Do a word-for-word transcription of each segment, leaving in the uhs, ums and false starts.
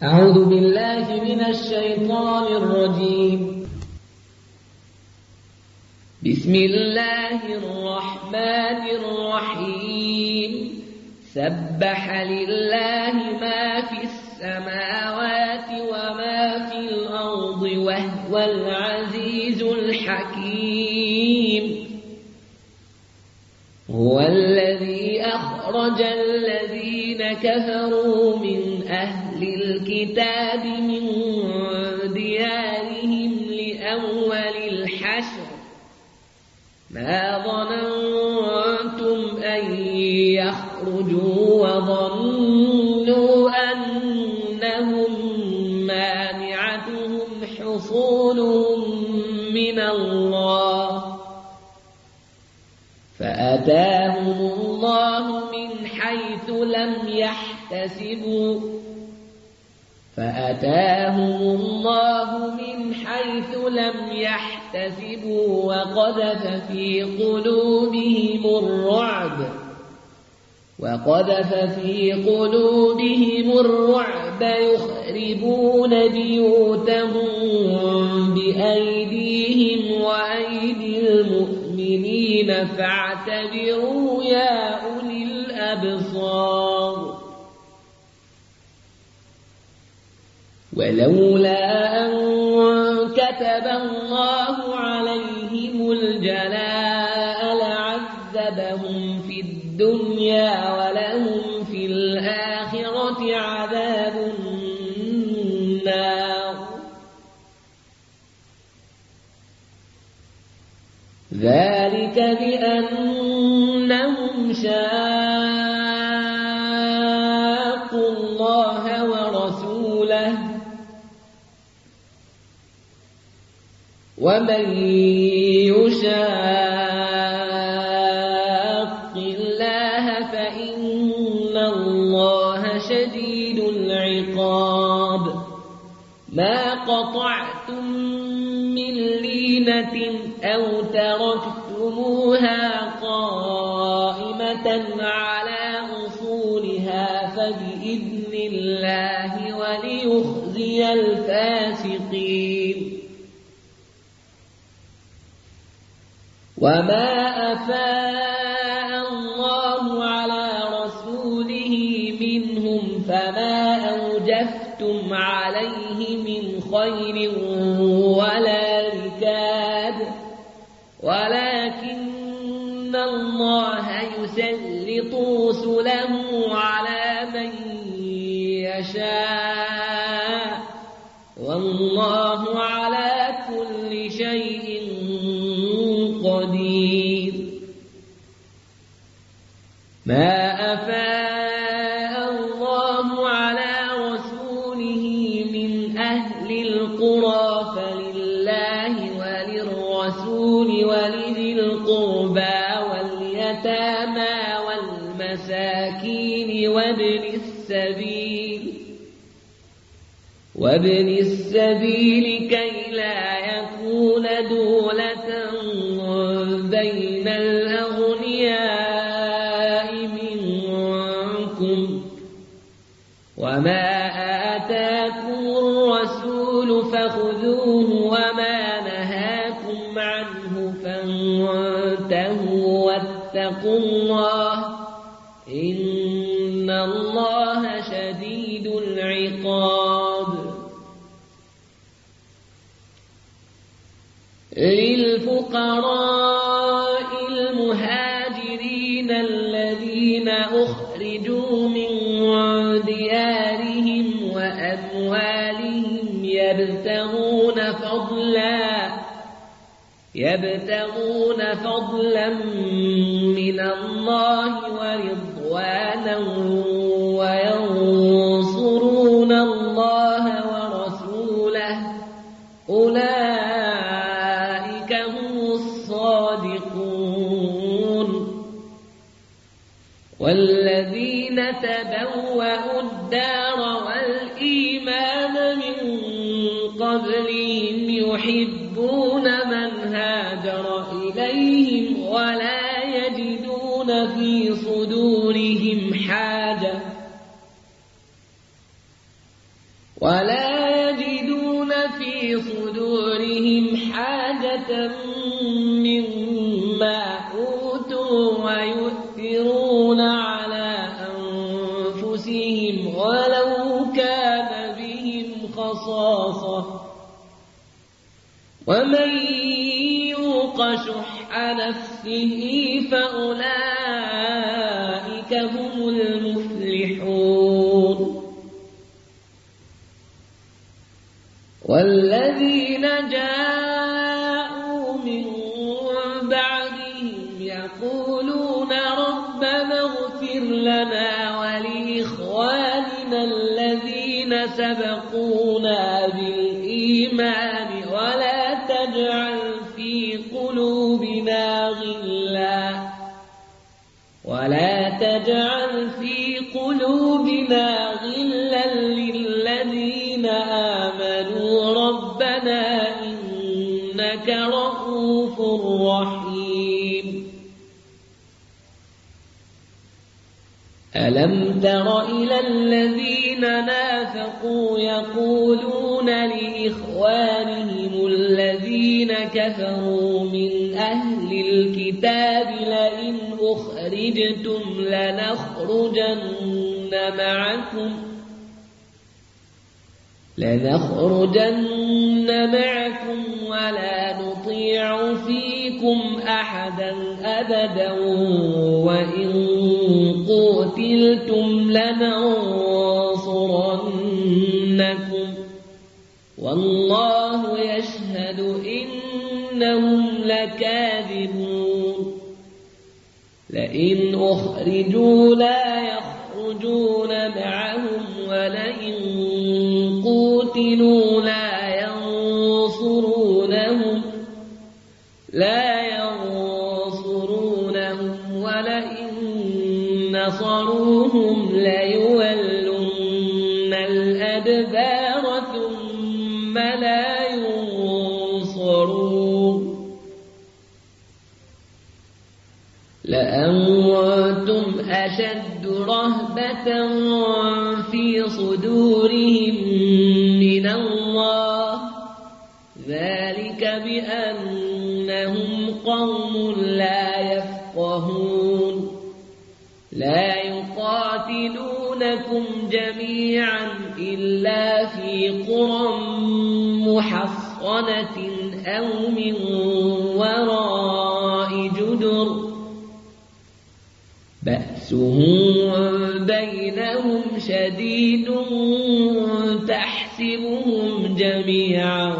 أعوذ بالله من الشيطان الرجيم. بسم الله الرحمن الرحيم. سبح لله ما في السماوات وما في الأرض وهو العزيز الحكيم. هو الذي أخرج الذين كفروا من أهل الكتاب من ديارهم لأول الحشر ما ظننتم أن يخرجوا وظنوا أنهم مانعتهم حصونهم من الله فأتاهم الله من حيث لم يحتسبوا فأتاهم الله من حيث لم يحتسبوا وقذف في قلوبهم الرعب وقذف في قلوبهم الرعب يخربون بيوتهم بأيديهم وأيدي المؤمنين فاعتبروا يا أولي الأبصار. ولولا أن كتب الله عليهم الجلاء لعذبهم في الدنيا ولهم في الآخرة عذاب النار. ذلك بأنهم شاقوا الله ورسوله ومن يشاق الله فإن الله شديد العقاب. ما قطعتم من لينة أو تركتموها قائمة على أصولها فبإذن الله وليخزي الفاسقين. وما أفاء الله على رسوله منهم فما أوجفتم عليه من خير ولا ركاب ولكن الله يسلط رسله على من يشاء والله على كل شيء قدير. ما أفاء الله على رسوله من أهل القرى فلله وللرسول ولذي القربى واليتامى والمساكين وابن السبيل وابن السبيل كي لا يكون دولة بين الأغنياء منكم وما آتاكم الرسول فخذوه وما نهاكم عنه فانتهوا واتقوا الله إن الله شديد العقاب. للفقراء المهاجرين الذين أخرجوا من ديارهم وأموالهم يبتغون فضلا يبتغون فضلا من الله ورضوانا وينصرون الله ورسوله أولئك هم الصادقون. والذين تبوأوا الدار والإيمان من قبلهم يحبون من هاجر إليهم ولا يجدون في صدورهم حاجة ولا يجدون في صدورهم حاجة مما أوتوا ويؤثرون على أنفسهم ولو كان بهم خصاصة ومن يوق شح نفسه فأولئك هم المفلحون والذين جاءوا من بعدهم يقولون ربنا اغفر لنا ولإخواننا الذين سبقونا بالإيمان ولا تجعل في قلوبنا غلا ولا تجعل في قلوبنا غلا للذين آمنوا ربنا إنك رؤوف رحيم ألم تر إلى الذين نافقوا يقولون لإخوانهم الذين كفروا من أهل الكتاب لئن أخرجتم لنخرجن معكم لنخرجن معكم ولا نطيع فيكم أحدا أبدا وإن قتلتم لننصرنكم والله يشهد إنهم لكاذبون لئن أخرجوا لا يخرجون معهم ولئن قوتلوا لا ينصرونهم لا ينصرونهم ولئن نصروهم ليولن الأدبار ثم لا ينصرون لأنتم أشد رهبة في صدورهم من الله ذلك بأنهم قوم لا يفقهون لا يقاتلونكم جميعا إلا في قرى محصنة أو من وراء جدر بأسهم بينهم شديد تحسبهم جميعا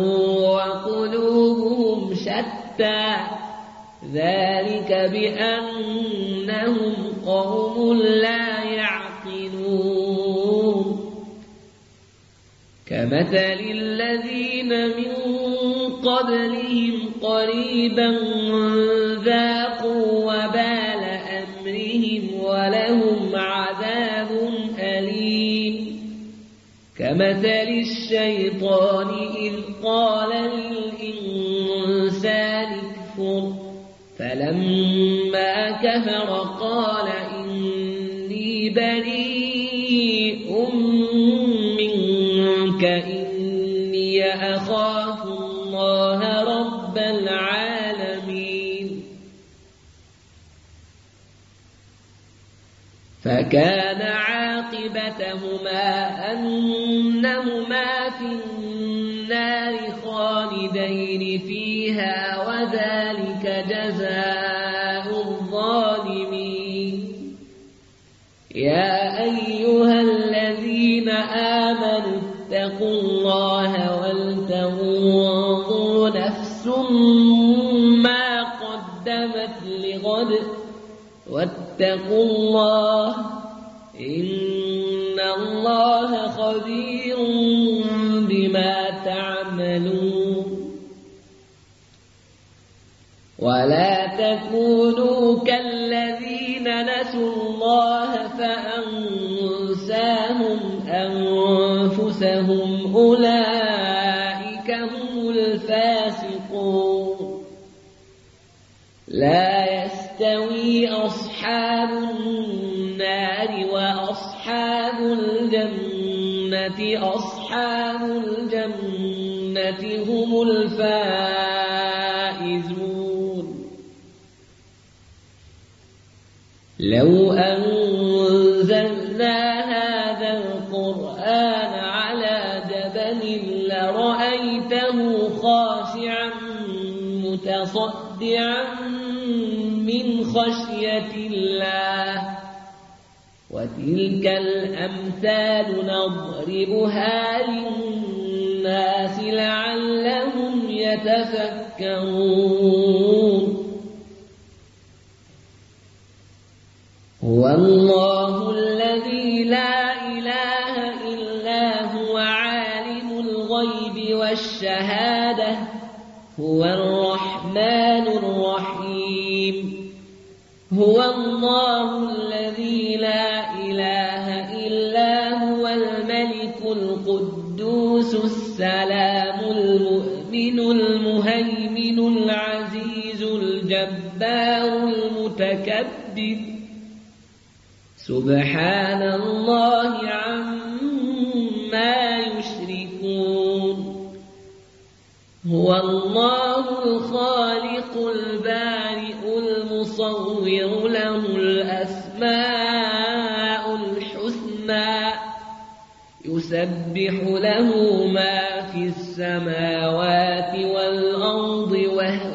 وقلوبهم شتى ذلك بأنهم قوم لا يعقلون كمثل الذين من قبلهم قريبا ذاقوا وبال أمرهم ولهم عذاب أليم كمثل الشيطان إذ قال للإنسان اكفر فلما كفر قال إني بريء منك إني أخاف الله رب العالمين فكان عاقبتهما أنهما في النار خالدين فيها وذلك جزاء الظالمين يا أيها الذين آمنوا اتقوا الله ولتنظر نفس ما قدمت لغد واتقوا الله إن الله خبير بما تعملون ولا تكونوا كالذين نسوا الله فأنساهم أنفسهم أولئك هم الفاسقون لا يستوي أصحاب النار وأصحاب الجنة أصحاب الجنة هم الفائزون. لو أنزلنا هذا القرآن على جبل لرأيته خاشعا متصدعا من خشية الله. وتلك الأمثال نضربها للناس لعلهم يتفكرون. هو الله الذي لا إله إلا هو عالم الغيب والشهادة هو الرحمن الرحيم. هو الله الذي لا إله إلا هو الملك القدوس السلام المؤمن المهيمن العزيز الجبار المتكبر. سبحان الله عما يشركون. هو الله الخالق البارئ المصور له الأسماء الحسنى يسبح له ما في السماوات والأرض وهو